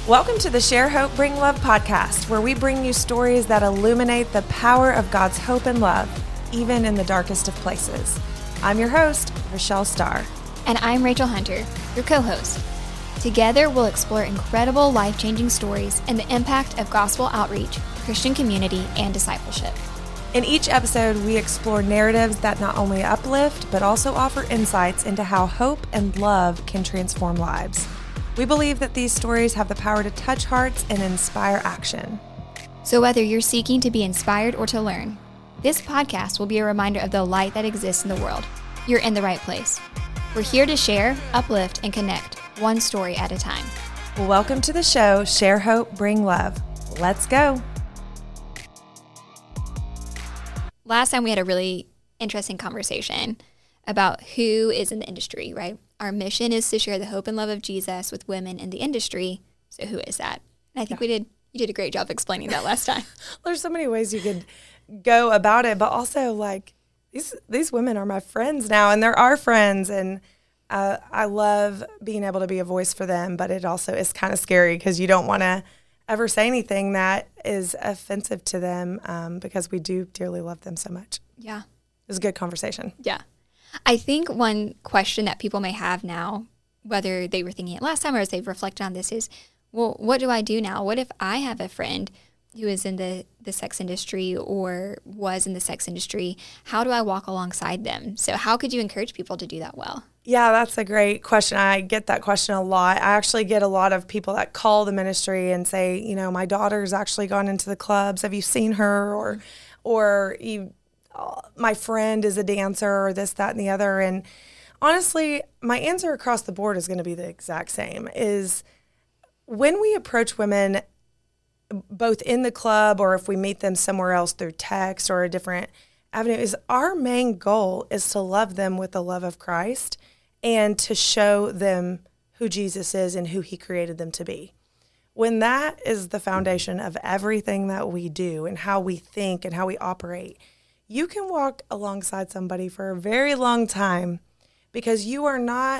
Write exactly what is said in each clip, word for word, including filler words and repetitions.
Welcome to the Share Hope, Bring Love podcast, where we bring you stories that illuminate the power of God's hope and love, even in the darkest of places. I'm your host, Rochelle Starr. And I'm Rachel Hunter, your co-host. Together, we'll explore incredible life-changing stories and the impact of gospel outreach, Christian community, and discipleship. In each episode, we explore narratives that not only uplift, but also offer insights into how hope and love can transform lives. We believe that these stories have the power to touch hearts and inspire action. So whether you're seeking to be inspired or to learn, this podcast will be a reminder of the light that exists in the world. You're in the right place. We're here to share, uplift, and connect, one story at a time. Welcome to the show, Share Hope, Bring Love. Let's go. Last time we had a really interesting conversation about who is in the industry, right? Our mission is to share the hope and love of Jesus with women in the industry. So who is that? And I think yeah. we did, you did a great job explaining that last time. There's so many ways you could go about it, but also like these, these women are my friends now, and they're our friends. And uh, I love being able to be a voice for them, but it also is kind of scary because you don't want to ever say anything that is offensive to them um, because we do dearly love them so much. Yeah. It was a good conversation. Yeah. I think one question that people may have now, whether they were thinking it last time or as they've reflected on this, is, well, what do I do now? What if I have a friend who is in the, the sex industry or was in the sex industry? How do I walk alongside them? So how could you encourage people to do that well? Yeah, that's a great question. I get that question a lot. I actually get a lot of people that call the ministry and say, you know, my daughter's actually gone into the clubs. Have you seen her? Or, or you... my friend is a dancer or this, that, and the other. And honestly, my answer across the board is going to be the exact same, is when we approach women, both in the club or if we meet them somewhere else through text or a different avenue, is our main goal is to love them with the love of Christ and to show them who Jesus is and who he created them to be. When that is the foundation of everything that we do and how we think and how we operate, you can walk alongside somebody for a very long time because you are not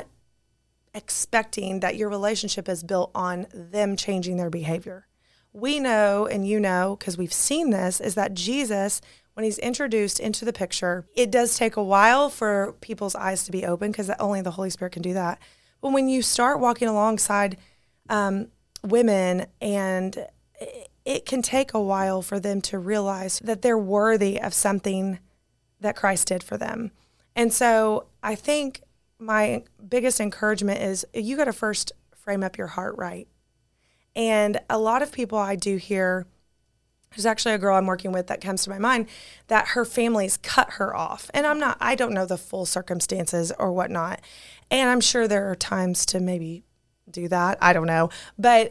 expecting that your relationship is built on them changing their behavior. We know, and you know, because we've seen this, is that Jesus, when he's introduced into the picture, it does take a while for people's eyes to be open because only the Holy Spirit can do that. But when you start walking alongside um, women, and it can take a while for them to realize that they're worthy of something that Christ did for them. And so I think my biggest encouragement is you got to first frame up your heart right. And a lot of people I do hear, there's actually a girl I'm working with that comes to my mind, that her family's cut her off. And I'm not, I don't know the full circumstances or whatnot. And I'm sure there are times to maybe do that. I don't know. But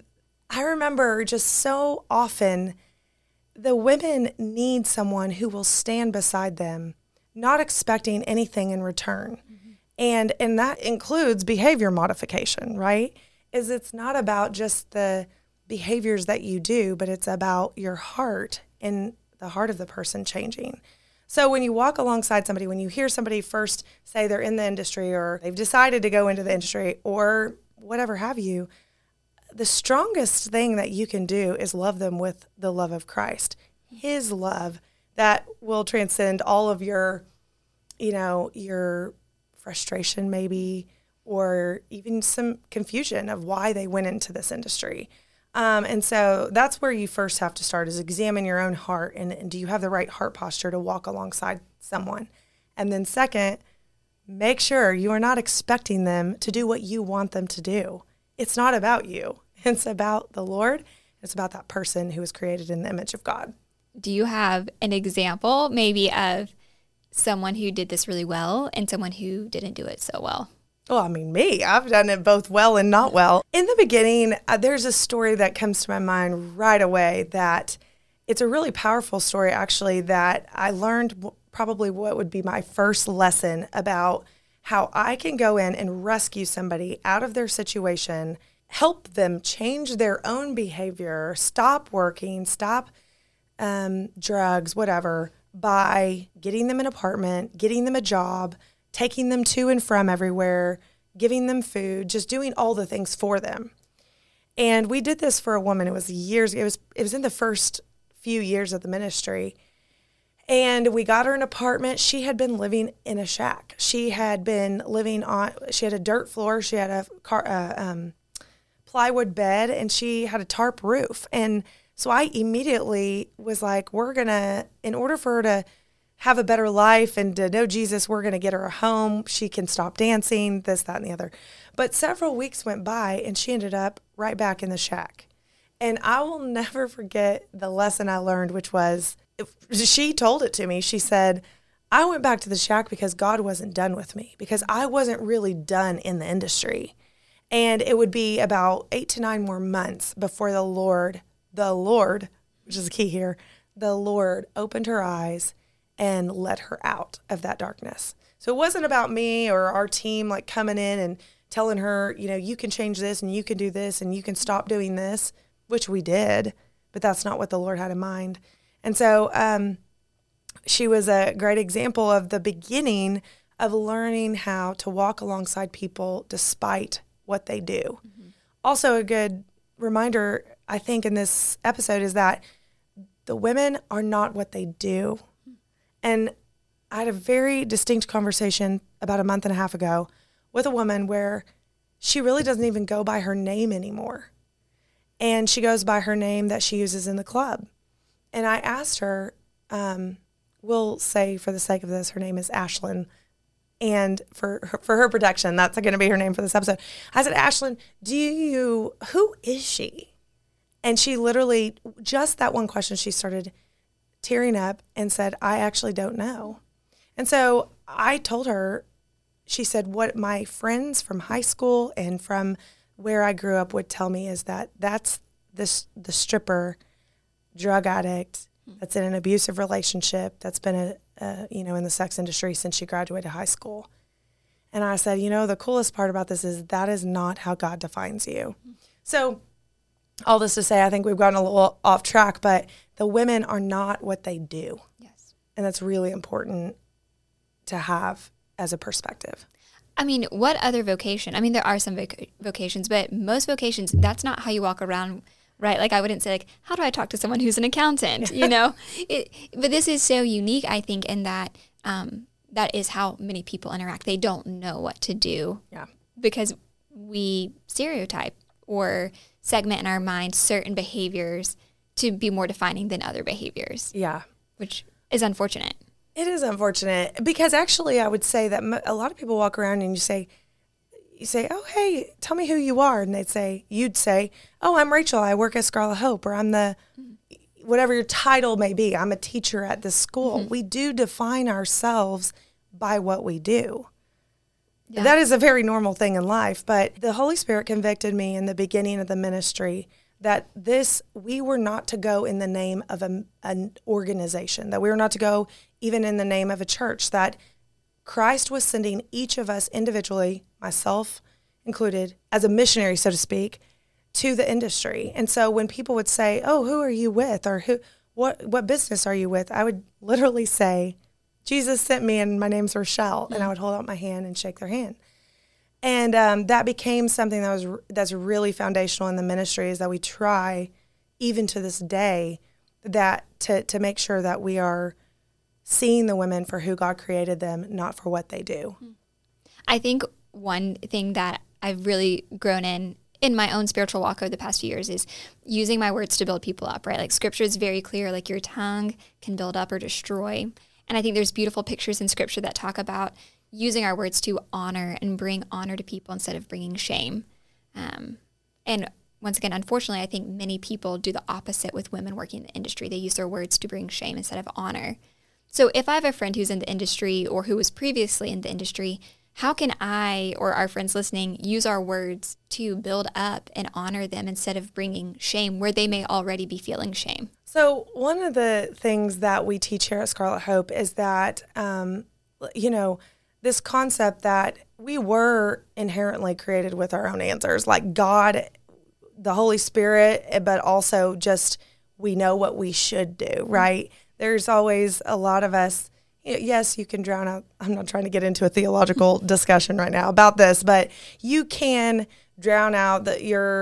I remember just so often the women need someone who will stand beside them, not expecting anything in return. Mm-hmm. And and that includes behavior modification, right? Is it's not about just the behaviors that you do, but it's about your heart and the heart of the person changing. So when you walk alongside somebody, when you hear somebody first say they're in the industry or they've decided to go into the industry or whatever have you, the strongest thing that you can do is love them with the love of Christ, his love that will transcend all of your, you know, your frustration maybe, or even some confusion of why they went into this industry. Um, and so that's where you first have to start, is examine your own heart. And, and do you have the right heart posture to walk alongside someone? And then second, make sure you are not expecting them to do what you want them to do. It's not about you. It's about the Lord. It's about that person who was created in the image of God. Do you have an example maybe of someone who did this really well and someone who didn't do it so well? Well, I mean, me, I've done it both well and not well. In the beginning, uh, there's a story that comes to my mind right away that it's a really powerful story, actually, that I learned w- probably what would be my first lesson about how I can go in and rescue somebody out of their situation, help them change their own behavior, stop working, stop um, drugs, whatever, by getting them an apartment, getting them a job, taking them to and from everywhere, giving them food, just doing all the things for them. And we did this for a woman. It was years. It was it was in the first few years of the ministry. And we got her an apartment. She had been living in a shack. She had been living on, she had a dirt floor. She had a car, uh, um, plywood bed, and she had a tarp roof. And so I immediately was like, we're going to, in order for her to have a better life and to know Jesus, we're going to get her a home. She can stop dancing, this, that, and the other. But several weeks went by, and she ended up right back in the shack. And I will never forget the lesson I learned, which was, she told it to me. She said, I went back to the shack because God wasn't done with me, because I wasn't really done in the industry. And it would be about eight to nine more months before the Lord, the Lord, which is the key here, the Lord opened her eyes and let her out of that darkness. So it wasn't about me or our team like coming in and telling her, you know, you can change this and you can do this and you can stop doing this, which we did, but that's not what the Lord had in mind. And so um, she was a great example of the beginning of learning how to walk alongside people despite what they do. Mm-hmm. Also, a good reminder, I think, in this episode is that the women are not what they do. Mm-hmm. And I had a very distinct conversation about a month and a half ago with a woman where she really doesn't even go by her name anymore. And she goes by her name that she uses in the club. And I asked her, um, we'll say for the sake of this, her name is Ashlyn. And for her, for her protection, that's going to be her name for this episode. I said, Ashlyn, do you, who is she? And she literally, just that one question, she started tearing up and said, I actually don't know. And so I told her, she said, what my friends from high school and from where I grew up would tell me is that that's this, the stripper drug addict that's in an abusive relationship, that's been a, a you know in the sex industry since she graduated high school. And I said, you know, the coolest part about this is that is not how God defines you. Mm-hmm. So all this to say, I think we've gotten a little off track, but the women are not what they do. Yes. And that's really important to have as a perspective. I mean, what other vocation? I mean, there are some voc- vocations, but most vocations, that's not how you walk around. Right. Like I wouldn't say like, how do I talk to someone who's an accountant, you know, it, but this is so unique, I think, in that um, that is how many people interact. They don't know what to do. Yeah. Because we stereotype or segment in our mind certain behaviors to be more defining than other behaviors. Yeah. Which is unfortunate. It is unfortunate because actually I would say that a lot of people walk around and you say, You say, oh, hey, tell me who you are. And they'd say, you'd say, oh, I'm Rachel. I work at Scarlet Hope, or I'm the, whatever your title may be. I'm a teacher at this school. Mm-hmm. We do define ourselves by what we do. Yeah. That is a very normal thing in life. But the Holy Spirit convicted me in the beginning of the ministry that this, we were not to go in the name of a, an organization, that we were not to go even in the name of a church, that Christ was sending each of us individually, myself included, as a missionary, so to speak, to the industry. And so when people would say, oh, who are you with? Or who, what, what business are you with? I would literally say, Jesus sent me and my name's Rochelle. Mm-hmm. And I would hold out my hand and shake their hand. And um, that became something that was that's really foundational in the ministry, is that we try, even to this day, that to, to make sure that we are seeing the women for who God created them, not for what they do. I think one thing that I've really grown in in my own spiritual walk over the past few years is using my words to build people up, right? Like scripture is very clear, like your tongue can build up or destroy. And I think there's beautiful pictures in scripture that talk about using our words to honor and bring honor to people instead of bringing shame. Um, and once again, unfortunately, I think many people do the opposite with women working in the industry. They use their words to bring shame instead of honor. So if I have a friend who's in the industry or who was previously in the industry, how can I or our friends listening use our words to build up and honor them instead of bringing shame where they may already be feeling shame? So one of the things that we teach here at Scarlet Hope is that, um, you know, this concept that we were inherently created with our own answers, like God, the Holy Spirit, but also just we know what we should do, right? There's always a lot of us, yes, you can drown out, I'm not trying to get into a theological discussion right now about this, but you can drown out the, your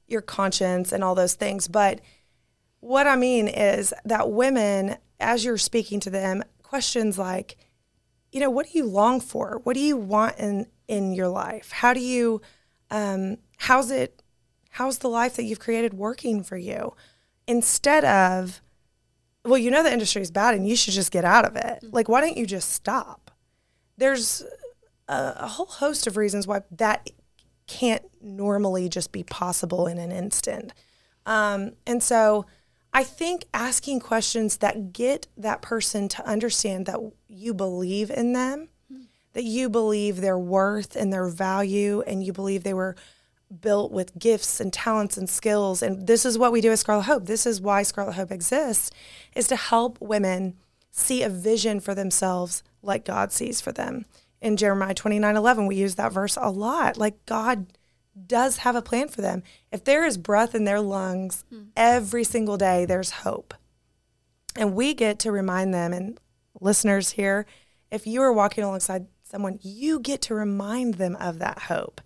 your conscience and all those things. But what I mean is that women, as you're speaking to them, questions like, you know, what do you long for? What do you want in, in your life? How do you, um, how's it, how's the life that you've created working for you? Instead of, well, you know the industry is bad and you should just get out of it. Like, why don't you just stop? There's a, a whole host of reasons why that can't normally just be possible in an instant. Um, and so I think asking questions that get that person to understand that you believe in them, mm-hmm. that you believe their worth and their value, and you believe they were built with gifts and talents and skills. And this is what we do at Scarlet Hope. This is why Scarlet Hope exists, is to help women see a vision for themselves like God sees for them. In Jeremiah twenty-nine eleven, we use that verse a lot. Like, God does have a plan for them. If there is breath in their lungs, mm. every single day, there's hope. And we get to remind them, and listeners here, if you are walking alongside someone, you get to remind them of that hope.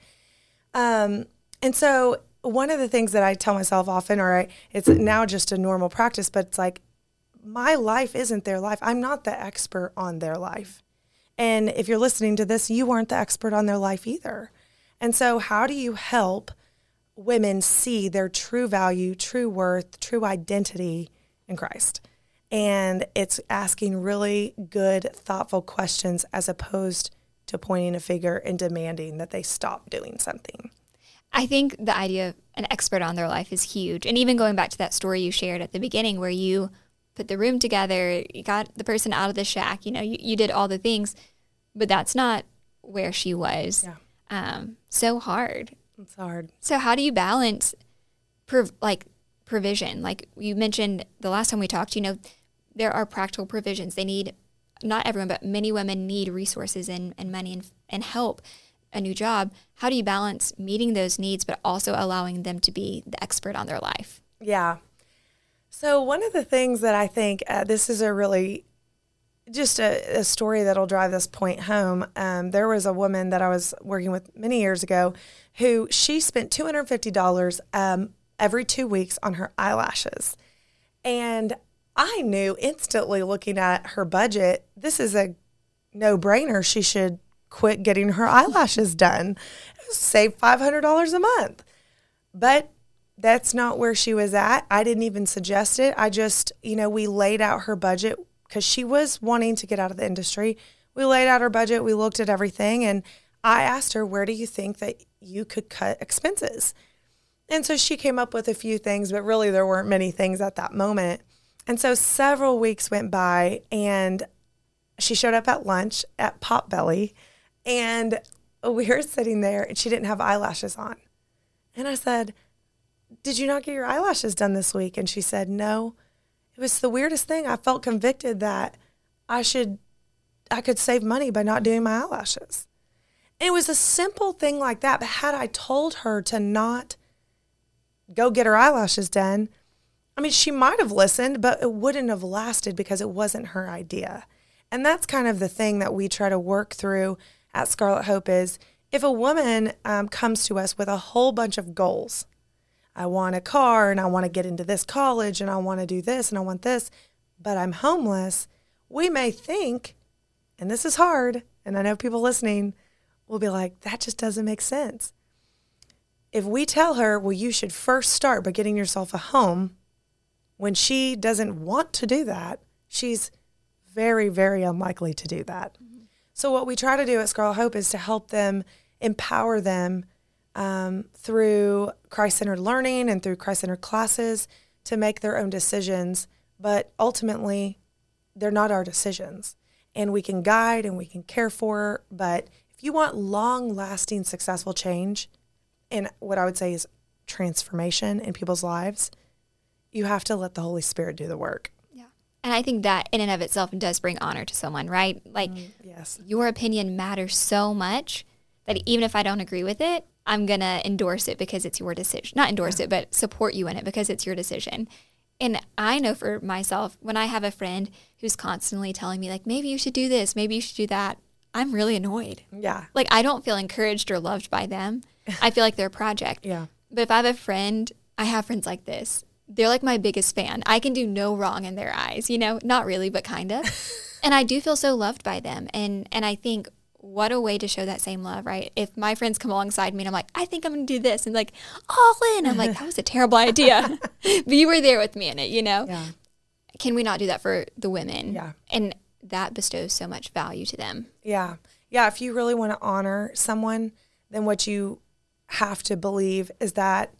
Um, and so one of the things that I tell myself often, or I, it's now just a normal practice, but it's like, my life isn't their life. I'm not the expert on their life. And if you're listening to this, you weren't the expert on their life either. And so how do you help women see their true value, true worth, true identity in Christ? And it's asking really good, thoughtful questions as opposed to pointing a finger and demanding that they stop doing something. I think the idea of an expert on their life is huge. And even going back to that story you shared at the beginning where you put the room together, you got the person out of the shack, you know, you, you did all the things, but that's not where she was. Yeah. Um, so hard. It's hard. So how do you balance prov- like provision? Like you mentioned the last time we talked, you know, there are practical provisions. They need, not everyone, but many women need resources and, and money and, and help, a new job. How do you balance meeting those needs, but also allowing them to be the expert on their life? Yeah. So one of the things that I think, uh, this is a really, just a, a story that'll drive this point home. Um, there was a woman that I was working with many years ago who she spent two hundred fifty dollars um, every two weeks on her eyelashes. And I knew instantly looking at her budget, this is a no-brainer. She should quit getting her eyelashes done. Save five hundred dollars a month. But that's not where she was at. I didn't even suggest it. I just, you know, we laid out her budget because she was wanting to get out of the industry. We laid out her budget. We looked at everything. And I asked her, where do you think that you could cut expenses? And so she came up with a few things, but really there weren't many things at that moment. And so several weeks went by, and she showed up at lunch at Potbelly, and we were sitting there, and she didn't have eyelashes on. And I said, did you not get your eyelashes done this week? And she said, no. It was the weirdest thing. I felt convicted that I should, I could save money by not doing my eyelashes. And it was a simple thing like that. But had I told her to not go get her eyelashes done, I mean, she might have listened, but it wouldn't have lasted because it wasn't her idea. And that's kind of the thing that we try to work through at Scarlet Hope is if a woman um, comes to us with a whole bunch of goals, I want a car and I want to get into this college and I want to do this and I want this, but I'm homeless, we may think, and this is hard, and I know people listening will be like, that just doesn't make sense. If we tell her, well, you should first start by getting yourself a home, when she doesn't want to do that, she's very, very unlikely to do that. Mm-hmm. So what we try to do at Scarlet Hope is to help them, empower them um, through Christ-centered learning and through Christ-centered classes to make their own decisions. But ultimately, they're not our decisions. And we can guide and we can care for, but if you want long-lasting, successful change, and what I would say is transformation in people's lives, you have to let the Holy Spirit do the work. Yeah. And I think that in and of itself does bring honor to someone, right? Like, mm, yes. Your opinion matters so much that even if I don't agree with it, I'm going to endorse it because it's your decision. Not endorse yeah. it, but support you in it because it's your decision. And I know for myself, when I have a friend who's constantly telling me, like, maybe you should do this, maybe you should do that, I'm really annoyed. Yeah. Like, I don't feel encouraged or loved by them. I feel like they're a project. Yeah. But if I have a friend, I have friends like this. They're like my biggest fan. I can do no wrong in their eyes, you know, not really, but kind of. And I do feel so loved by them. And, and I think what a way to show that same love, right? If my friends come alongside me and I'm like, I think I'm going to do this, and like, all in, I'm like, that was a terrible idea. But you were there with me in it, you know? Yeah. Can we not do that for the women? Yeah. And that bestows so much value to them. Yeah. Yeah. If you really want to honor someone, then what you have to believe is that,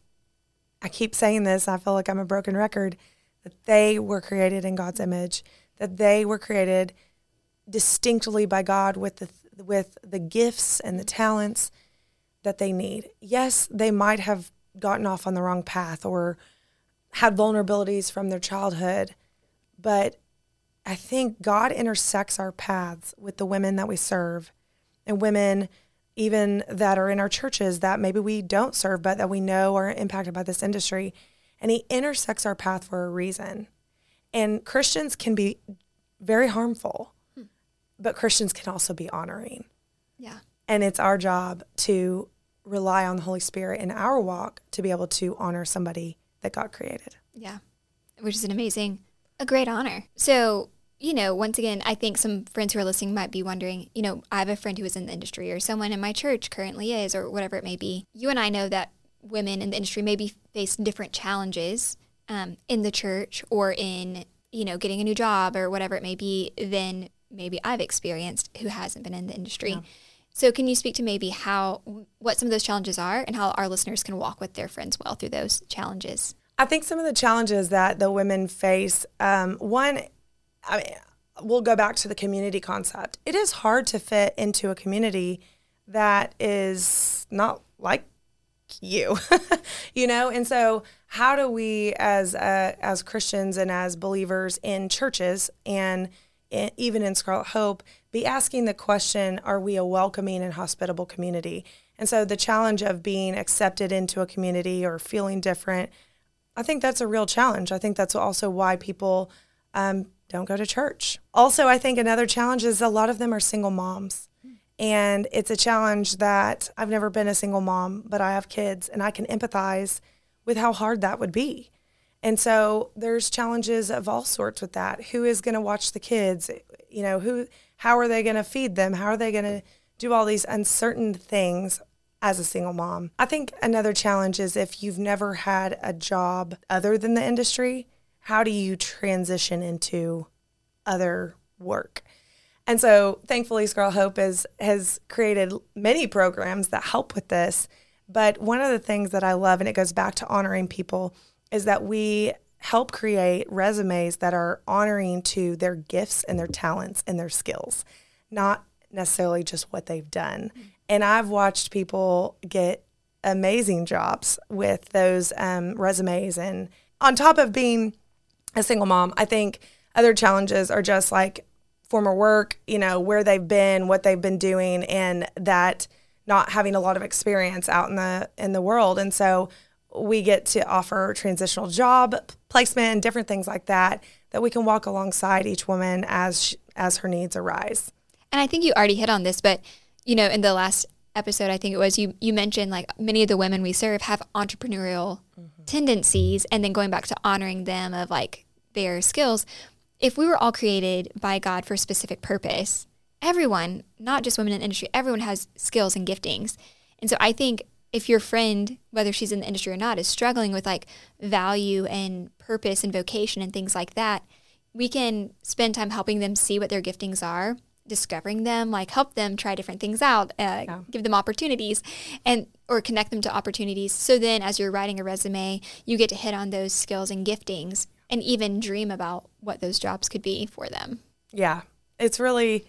I keep saying this, I feel like I'm a broken record, that they were created in God's image, that they were created distinctly by God with the with the gifts and the talents that they need. Yes, they might have gotten off on the wrong path or had vulnerabilities from their childhood, but I think God intersects our paths with the women that we serve, and women even that are in our churches that maybe we don't serve, but that we know are impacted by this industry. And he intersects our path for a reason. And Christians can be very harmful, hmm. but Christians can also be honoring. Yeah. And it's our job to rely on the Holy Spirit in our walk to be able to honor somebody that God created. Yeah. Which is an amazing, a great honor. So, you know, once again, I think some friends who are listening might be wondering, you know, I have a friend who is in the industry, or someone in my church currently is, or whatever it may be. You and I know that women in the industry maybe face different challenges um, in the church or in, you know, getting a new job or whatever it may be than maybe I've experienced who hasn't been in the industry. Yeah. So can you speak to maybe how, what some of those challenges are and how our listeners can walk with their friends well through those challenges? I think some of the challenges that the women face, um, one, I mean, we'll go back to the community concept. It is hard to fit into a community that is not like you, you know? And so how do we as uh, as Christians and as believers in churches and in, even in Scarlet Hope be asking the question, are we a welcoming and hospitable community? And so the challenge of being accepted into a community or feeling different, I think that's a real challenge. I think that's also why people um, don't go to church. Also, I think another challenge is a lot of them are single moms. And it's a challenge that I've never been a single mom, but I have kids, and I can empathize with how hard that would be. And so there's challenges of all sorts with that. Who is going to watch the kids? You know, who? How are they going to feed them? How are they going to do all these uncertain things as a single mom? I think another challenge is if you've never had a job other than the industry, how do you transition into other work? And so thankfully, Scarlet Hope is, has created many programs that help with this. But one of the things that I love, and it goes back to honoring people, is that we help create resumes that are honoring to their gifts and their talents and their skills, not necessarily just what they've done. Mm-hmm. And I've watched people get amazing jobs with those um, resumes. And on top of being a single mom, I think other challenges are just like former work, you know, where they've been, what they've been doing, and that not having a lot of experience out in the in the world. And so we get to offer transitional job placement and different things like that, that we can walk alongside each woman as she, as her needs arise. And I think you already hit on this, but, you know, in the last episode, I think it was, you, you mentioned like many of the women we serve have entrepreneurial mm-hmm. tendencies, and then going back to honoring them of like their skills. If we were all created by God for a specific purpose, everyone, not just women in the industry, everyone has skills and giftings. And so I think if your friend, whether she's in the industry or not, is struggling with like value and purpose and vocation and things like that, we can spend time helping them see what their giftings are, discovering them, like help them try different things out, uh, yeah. give them opportunities, and or connect them to opportunities. So then as you're writing a resume, you get to hit on those skills and giftings and even dream about what those jobs could be for them. Yeah, it's really,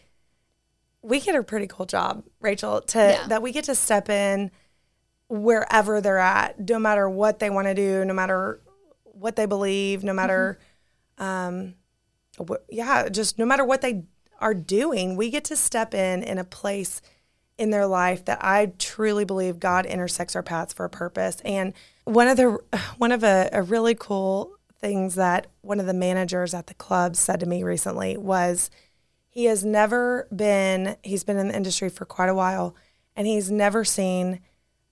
we get a pretty cool job, Rachel, to yeah. that we get to step in wherever they're at, no matter what they want to do, no matter what they believe, no matter, mm-hmm. um, wh- yeah, just no matter what they are doing, we get to step in in a place in their life that I truly believe God intersects our paths for a purpose. And one of the, one of a, a really cool things that one of the managers at the club said to me recently was he has never been, he's been in the industry for quite a while, and he's never seen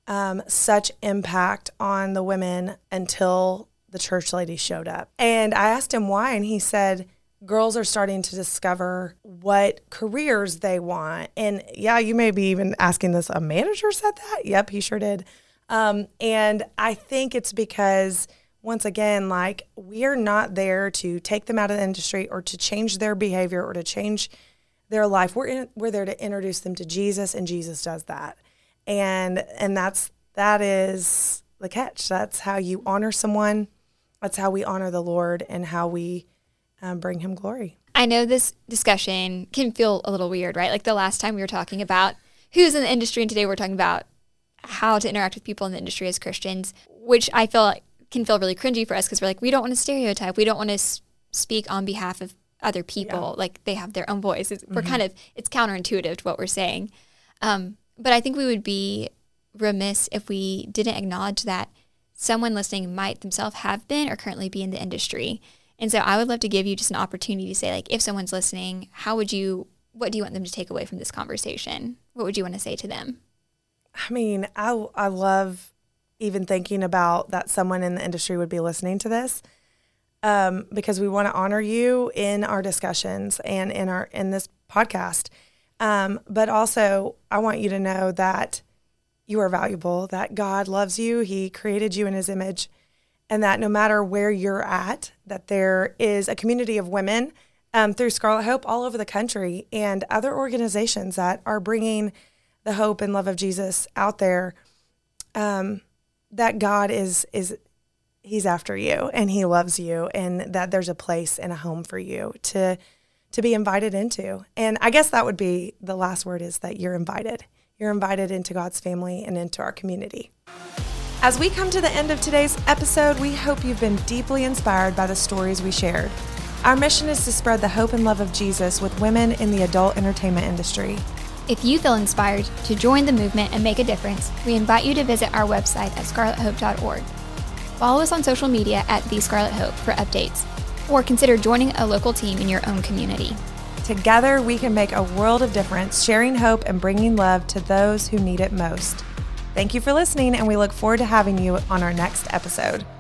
um, such impact on the women until the church lady showed up. And I asked him why, and he said, girls are starting to discover what careers they want. And yeah, you may be even asking this, a manager said that? Yep, he sure did. Um, and I think it's because, once again, like, we're not there to take them out of the industry or to change their behavior or to change their life. We're in, we're there to introduce them to Jesus, and Jesus does that. And and that's that is the catch. That's how you honor someone. That's how we honor the Lord and how we um, bring him glory. I know this discussion can feel a little weird, right? Like the last time we were talking about who's in the industry, and today we're talking about how to interact with people in the industry as Christians, which I feel like can feel really cringy for us because we're like, we don't want to stereotype. We don't want to s- speak on behalf of other people. Yeah. Like, they have their own voice. It's, mm-hmm. We're kind of, it's counterintuitive to what we're saying. Um, but I think we would be remiss if we didn't acknowledge that someone listening might themselves have been or currently be in the industry. And so I would love to give you just an opportunity to say, like, if someone's listening, how would you, what do you want them to take away from this conversation? What would you want to say to them? I mean, I, I love even thinking about that someone in the industry would be listening to this, um, because we want to honor you in our discussions and in our in this podcast. Um, but also, I want you to know that you are valuable, that God loves you. He created you in his image, and that no matter where you're at, that there is a community of women um, through Scarlet Hope all over the country and other organizations that are bringing the hope and love of Jesus out there. Um, that God is, is he's after you and he loves you, and that there's a place and a home for you to, to be invited into. And I guess that would be the last word, is that you're invited. You're invited into God's family and into our community. As we come to the end of today's episode, we hope you've been deeply inspired by the stories we shared. Our mission is to spread the hope and love of Jesus with women in the adult entertainment industry. If you feel inspired to join the movement and make a difference, we invite you to visit our website at scarlet hope dot org. Follow us on social media at The Scarlet Hope for updates, or consider joining a local team in your own community. Together, we can make a world of difference, sharing hope and bringing love to those who need it most. Thank you for listening, and we look forward to having you on our next episode.